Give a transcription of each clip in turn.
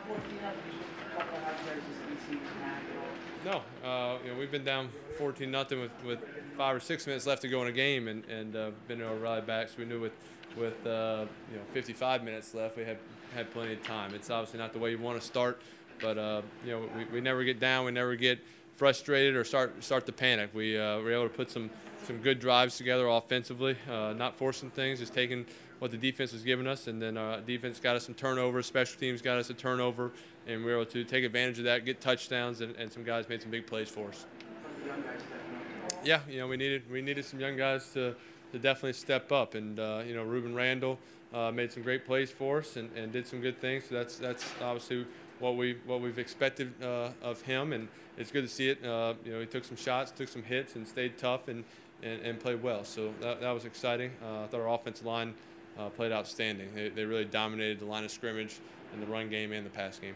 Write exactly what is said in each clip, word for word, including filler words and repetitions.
No, uh, you know, we've been down fourteen nothing with, with five or six minutes left to go in a game, and and uh, been able to rally back. So we knew with with uh, you know fifty-five minutes left, we had had plenty of time. It's obviously not the way you want to start, but uh, you know we, we never get down, we never get frustrated or start start to panic. We uh, were able to put some some good drives together offensively, uh, not forcing things, just taking what the defense was giving us, and then uh, defense got us some turnovers, special teams got us a turnover, and we were able to take advantage of that, get touchdowns, and, and some guys made some big plays for us. Yeah, you know, we needed we needed some young guys to, to definitely step up, and uh, you know, Ruben Randall uh, made some great plays for us and, and did some good things. So that's that's obviously what we what we've expected uh, of him, and it's good to see it. Uh, you know, he took some shots, took some hits, and stayed tough and and, and played well. So that, that was exciting. Uh, I thought our offensive line uh, played outstanding. They, they really dominated the line of scrimmage in the run game and the pass game.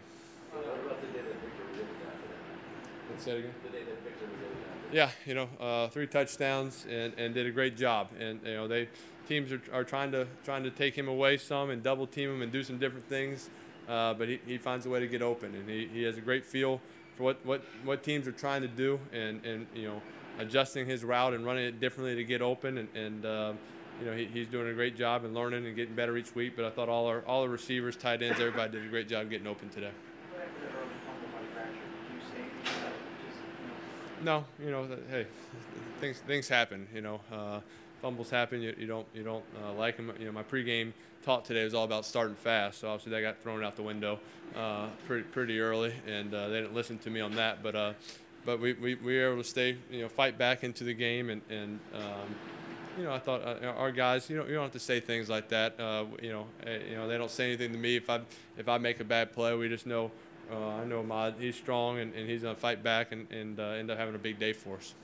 Let's say it again. Yeah, you know, uh, three touchdowns and, and did a great job. And you know, they teams are, are trying to trying to take him away some and double team him and do some different things. Uh, but he, he finds a way to get open, and he, he has a great feel for what, what, what teams are trying to do, and, and you know, adjusting his route and running it differently to get open. And, and uh, you know, he, he's doing a great job and learning and getting better each week. But I thought all our all the receivers, tight ends, everybody did a great job getting open today. No, you know, hey, things things happen. You know, uh, fumbles happen. You, you don't you don't uh, like them. You know, my pregame talk today was all about starting fast, so obviously that got thrown out the window uh, pretty pretty early, and uh, they didn't listen to me on that. But uh, but we, we, we were able to stay, you know, fight back into the game, and and um, you know, I thought uh, our guys, you know, you don't have to say things like that. Uh, you know, uh, you know, they don't say anything to me if I if I make a bad play. We just know. Uh, I know Ahmad, he's strong, and, and he's going to fight back and, and uh, end up having a big day for us.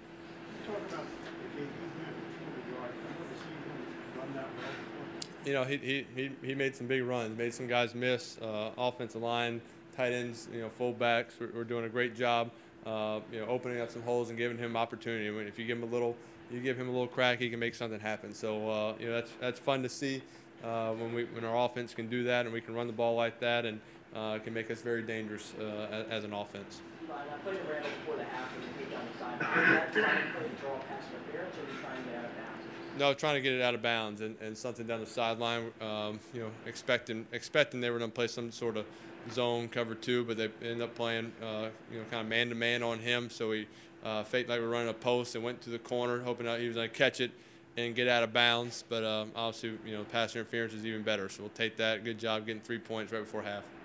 You know, he, he, he, he made some big runs, made some guys miss. Uh, offensive line, tight ends, you know, fullbacks, we're, we're doing a great job, uh, you know, opening up some holes and giving him opportunity. I mean, if you give him a little, you give him a little crack, he can make something happen. So, uh, you know, that's that's fun to see uh, when we when our offense can do that and we can run the ball like that, and uh, it can make us very dangerous uh, as, as an offense. I played Randall before the half and he down the sideline. Is that trying to play the draw pass interference, or are you trying to get out of bounds? No, trying to get it out of bounds and, and something down the sideline. Um, you know, expecting expecting they were going to play some sort of zone cover two, but they ended up playing uh, you know, kind of man to man on him. So he uh, faked like we're running a post and went to the corner, hoping that he was going to catch it and get out of bounds. But um, obviously, you know, pass interference is even better. So we'll take that. Good job getting three points right before half.